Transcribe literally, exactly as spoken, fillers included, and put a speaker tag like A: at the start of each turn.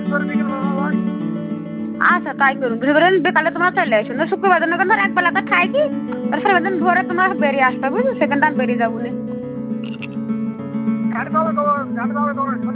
A: আচ্ছা তাই করুন, বৃহস্পতিবার বিকালে তোমরা চলে আসো, না শুক্রবার দিন ধর এক বেলাটা থাকি, শনিবার দিন ভোরে তোমরা বেরিয়ে আসতে বুঝছো, সেখানটা বেরিয়ে যাবো না।